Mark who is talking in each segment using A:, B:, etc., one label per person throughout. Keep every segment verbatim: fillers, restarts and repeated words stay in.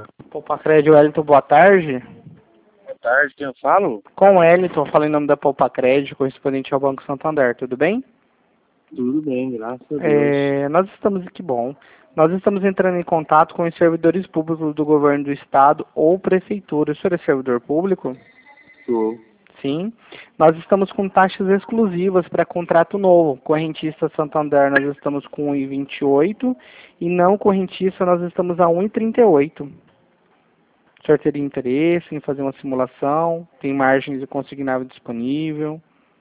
A: Poupa-Crédito, Wellington, boa tarde.
B: Boa tarde, quem eu falo?
A: Com o Wellington, falando em nome da Poupa-Crédito, correspondente ao Banco Santander, tudo bem?
B: Tudo bem, graças a Deus.
A: É, nós estamos, que bom, nós estamos entrando em contato com os servidores públicos do governo do estado ou prefeitura. O senhor é servidor público?
B: Sou.
A: Sim. Nós estamos com taxas exclusivas para contrato novo. Correntista Santander nós estamos com um vírgula vinte e oito e não correntista nós estamos a um vírgula trinta e oito. O senhor teria interesse em fazer uma simulação? Tem margens de consignável disponível?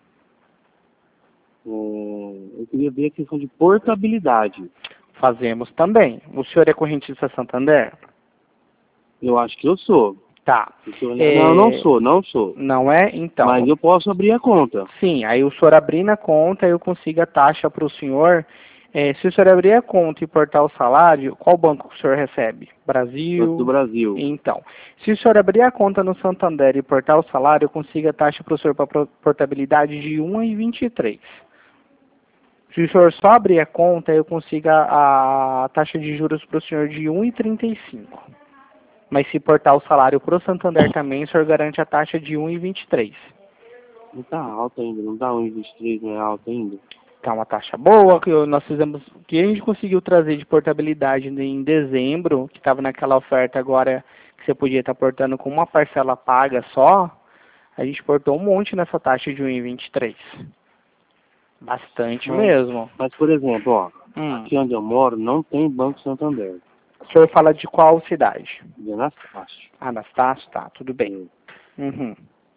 B: É, eu queria ver a questão de portabilidade.
A: Fazemos também. O senhor é correntista Santander?
B: Eu acho que eu sou.
A: Tá.
B: Eu sou-
A: É,
B: Não, não sou, não sou.
A: Não é? Então.
B: Mas eu posso abrir a conta.
A: Sim, aí o senhor abrindo a conta, eu consigo a taxa para o senhor. É, se o senhor abrir a conta e portar o salário, qual banco que o senhor recebe? Brasil?
B: Do Brasil.
A: Então, se o senhor abrir a conta no Santander e portar o salário, eu consigo a taxa para o senhor para portabilidade de um vírgula vinte e três. Se o senhor só abrir a conta, eu consigo a, a taxa de juros para o senhor de um vírgula trinta e cinco. Mas se portar o salário para o Santander também, o senhor garante a taxa de um vírgula vinte e três.
B: Não tá alto ainda, não tá um vírgula vinte e três, não é alto ainda.
A: Tá uma taxa boa, que nós fizemos, que a gente conseguiu trazer de portabilidade em dezembro, que estava naquela oferta agora, que você podia estar portando com uma parcela paga só, a gente portou um monte nessa taxa de um vírgula vinte e três. Bastante
B: Mas-
A: mesmo.
B: Mas, por exemplo, ó,
A: Hum.
B: aqui onde eu moro não tem Banco Santander.
A: O senhor fala de qual cidade?
B: De Anastácio.
A: Anastácio, tá, tudo bem. Uhum.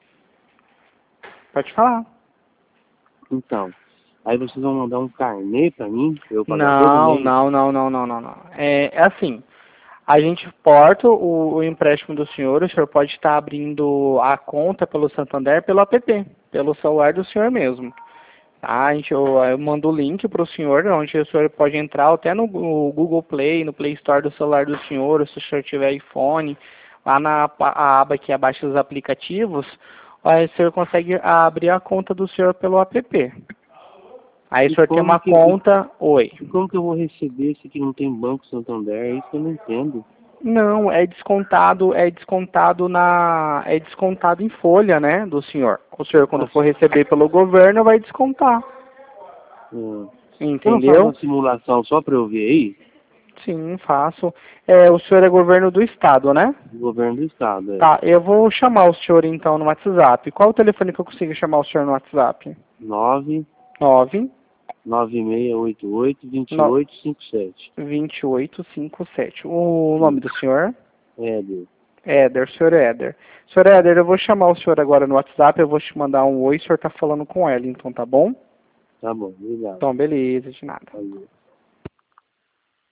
A: Pode falar.
B: Então, aí vocês vão mandar um carnê pra mim, pra eu pagar
A: Não,
B: todo mês?
A: não, não, não, não, não, não. É, é assim, a gente porta o, o empréstimo do senhor, o senhor pode estar abrindo a conta pelo Santander pelo app, pelo celular do senhor mesmo. Tá? A gente, eu, eu mando o link para o senhor, onde o senhor pode entrar até no, no Google Play, no Play Store do celular do senhor, ou se o senhor tiver iPhone, lá na a aba que abaixo dos aplicativos, aí o senhor consegue abrir a conta do senhor pelo app. Aí
B: E
A: o senhor tem
B: como
A: uma
B: que-
A: conta, oi.
B: E como que eu vou receber se aqui não tem Banco Santander? É isso que eu não entendo.
A: Não, é descontado, é descontado na, é descontado em folha, né, do senhor. O senhor quando
B: Nossa.
A: for receber pelo governo vai descontar,
B: Hum. Você não faz
A: entendeu?
B: uma simulação só pra eu ver aí?
A: Sim, faço. É, o senhor é governo do estado, né?
B: Do governo do estado, é.
A: Tá, eu vou chamar o senhor então no WhatsApp. Qual o telefone que eu consigo chamar o senhor no WhatsApp?
B: nove
A: nove
B: nove seis oito oito dois oito cinco sete.
A: vinte e oito cinquenta e sete. O nome do senhor?
B: Éder.
A: Éder, senhor Éder. Senhor Éder, eu vou chamar o senhor agora no WhatsApp, eu vou te mandar um oi, o senhor tá falando com ela, então tá bom?
B: Tá bom, obrigado.
A: Então, beleza, de nada.
B: Valeu.